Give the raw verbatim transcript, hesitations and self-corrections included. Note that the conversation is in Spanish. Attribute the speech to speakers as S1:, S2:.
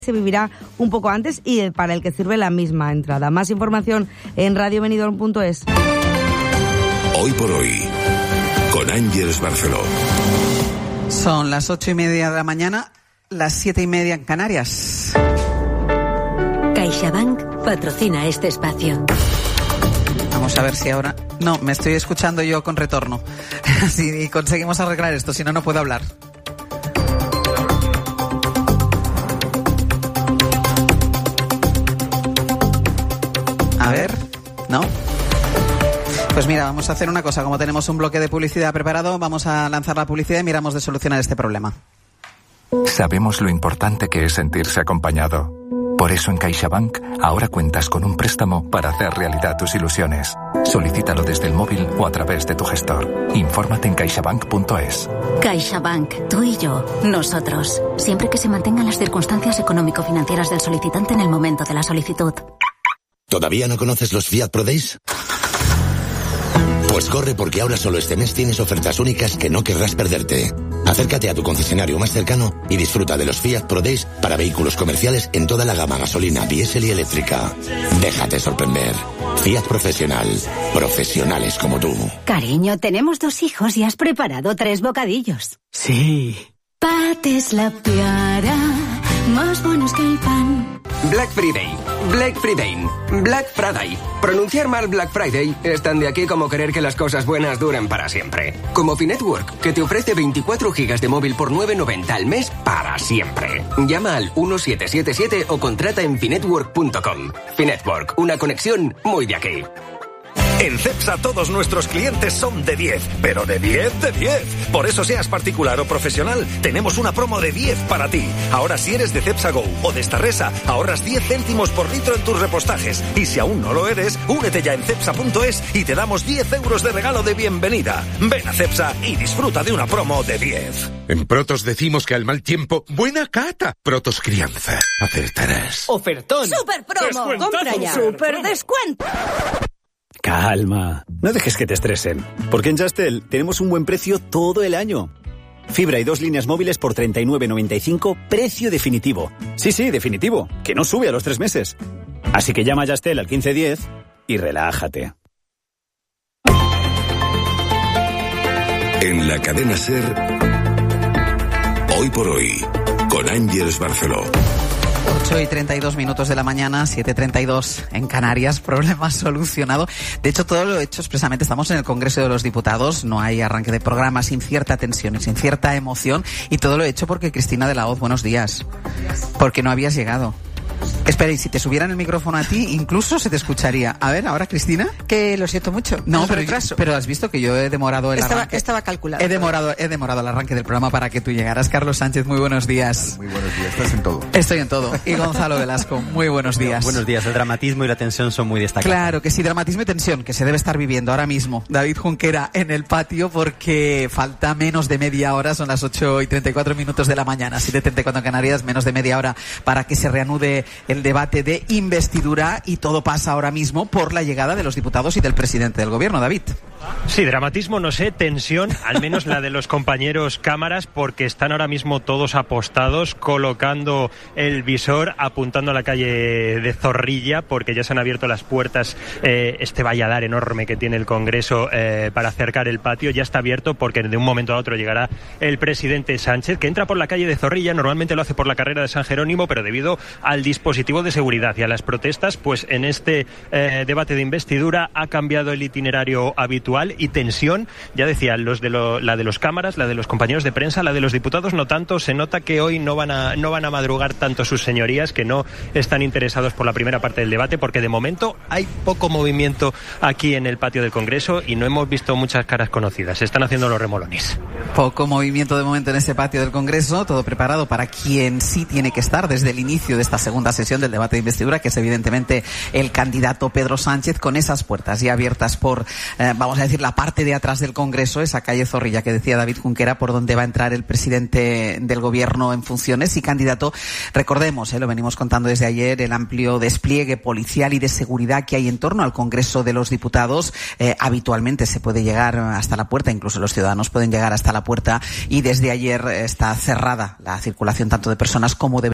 S1: se vivirá un poco antes y para el que sirve la misma entrada. Más información en radio benidorm punto es.
S2: Hoy por hoy, con Ángeles Barceló.
S3: Son las ocho y media de la mañana, las siete y media en Canarias.
S4: CaixaBank patrocina este espacio.
S3: Vamos a ver si ahora... No, me estoy escuchando yo con retorno. Si conseguimos arreglar esto, si no, no puedo hablar. A ver, ¿no? Pues mira, vamos a hacer una cosa. Como tenemos un bloque de publicidad preparado, vamos a lanzar la publicidad y miramos de solucionar este problema.
S5: Sabemos lo importante que es sentirse acompañado. Por eso en CaixaBank ahora cuentas con un préstamo para hacer realidad tus ilusiones. Solicítalo desde el móvil o a través de tu gestor. Infórmate en caixabank punto es.
S4: CaixaBank, tú y yo, nosotros. Siempre que se mantengan las circunstancias económico-financieras del solicitante en el momento de la solicitud.
S2: ¿Todavía no conoces los Fiat Pro Days? Pues corre, porque ahora solo este mes tienes ofertas únicas que no querrás perderte. Acércate a tu concesionario más cercano y disfruta de los Fiat Pro Days para vehículos comerciales en toda la gama gasolina, diésel y eléctrica. Déjate sorprender. Fiat Profesional. Profesionales como tú.
S6: Cariño, tenemos dos hijos y has preparado tres bocadillos.
S7: Sí.
S6: Pates la piara, más buenos que el pan.
S7: Black Friday, Black Friday, Black Friday. Pronunciar mal Black Friday es tan de aquí como querer que las cosas buenas duren para siempre. Como Finetwork, que te ofrece veinticuatro gigas de móvil por nueve noventa al mes para siempre. Llama al uno siete siete siete o contrata en finetwork punto com. Finetwork, una conexión muy de aquí.
S8: En Cepsa todos nuestros clientes son de diez, pero de diez, de diez. Por eso, seas particular o profesional, tenemos una promo de diez para ti. Ahora, si eres de Cepsa Go o de Starresa, ahorras diez céntimos por litro en tus repostajes. Y si aún no lo eres, únete ya en cepsa punto es y te damos diez euros de regalo de bienvenida. Ven a Cepsa y disfruta de una promo de diez.
S9: En Protos decimos que al mal tiempo, buena cata. Protos Crianza, acertarás.
S7: ¡Ofertón!
S6: ¡Super promo!
S7: ¡Descuentazo!
S6: ¡Compra ya! ¡Super descuento!
S10: Calma, no dejes que te estresen, porque en Yastel tenemos un buen precio todo el año. Fibra y dos líneas móviles por treinta y nueve noventa y cinco, precio definitivo. Sí, sí, definitivo, que no sube a los tres meses. Así que llama a Yastel al quince diez y relájate.
S2: En la cadena SER, Hoy por Hoy, con Ángeles Barceló.
S3: ocho y treinta y dos minutos de la mañana, siete y treinta y dos en Canarias, problema solucionado. De hecho, todo lo hecho expresamente, estamos en el Congreso de los Diputados, no hay arranque de programa sin cierta tensión y sin cierta emoción, y todo lo hecho porque Cristina de la Hoz, buenos días, porque no habías llegado. Espera, y si te subieran el micrófono a ti, incluso se te escucharía. A ver, ahora, Cristina.
S11: Que lo siento mucho.
S3: No, pero, pero has visto que yo he demorado el
S11: estaba,
S3: arranque.
S11: Estaba calculado.
S3: He demorado, he demorado el arranque del programa para que tú llegaras. Carlos Sánchez, muy buenos días.
S12: Muy buenos días, estás en todo.
S3: Estoy en todo. Y Gonzalo Velasco, muy buenos días.
S13: Buenos días, el dramatismo y la tensión son muy destacados.
S3: Claro que sí, dramatismo y tensión, que se debe estar viviendo ahora mismo. David Junquera en el patio, porque falta menos de media hora, son las ocho y treinta y cuatro minutos de la mañana, siete y treinta y cuatro en Canarias, menos de media hora para que se reanude el debate de investidura, y todo pasa ahora mismo por la llegada de los diputados y del presidente del gobierno. David.
S14: Sí, dramatismo, no sé, tensión, al menos la de los compañeros cámaras, porque están ahora mismo todos apostados, colocando el visor, apuntando a la calle de Zorrilla, porque ya se han abierto las puertas, eh, este valladar enorme que tiene el Congreso eh, para acercar el patio, ya está abierto porque de un momento a otro llegará el presidente Sánchez, que entra por la calle de Zorrilla, normalmente lo hace por la carrera de San Jerónimo, pero debido al dispositivo de seguridad y a las protestas, pues en este eh, debate de investidura ha cambiado el itinerario habitual. Y tensión, ya decía, los de lo, la de los cámaras, la de los compañeros de prensa, la de los diputados no tanto. Se nota que hoy no van a no van a madrugar tanto sus señorías, que no están interesados por la primera parte del debate, porque de momento hay poco movimiento aquí en el patio del Congreso y no hemos visto muchas caras conocidas. Se están haciendo los remolones.
S3: Poco movimiento de momento en ese patio del Congreso, todo preparado para quien sí tiene que estar desde el inicio de esta segunda sesión del debate de investidura, que es evidentemente el candidato Pedro Sánchez, con esas puertas ya abiertas por, eh, vamos a decir, la parte de atrás del Congreso, esa calle Zorrilla que decía David Junquera, por donde va a entrar el presidente del gobierno en funciones y candidato. Recordemos, eh, lo venimos contando desde ayer, el amplio despliegue policial y de seguridad que hay en torno al Congreso de los Diputados. Eh, habitualmente se puede llegar hasta la puerta, incluso los ciudadanos pueden llegar hasta la puerta, y desde ayer está cerrada la circulación tanto de personas como de